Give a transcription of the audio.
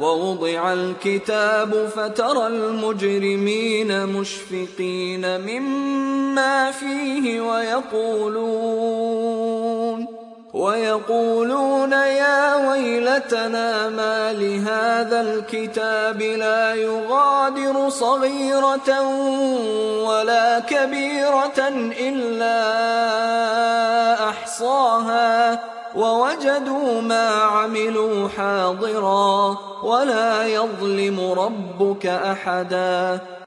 ووضع الكتاب فترى المجرمين مشفقين مما فيه ويقولون يا ويلتنا ما لهذا الكتاب لا يغادر صغيرة ولا كبيرة إلا أحصاها ووجدوا ما عملوا حاضرا ولا يظلم ربك أحدا.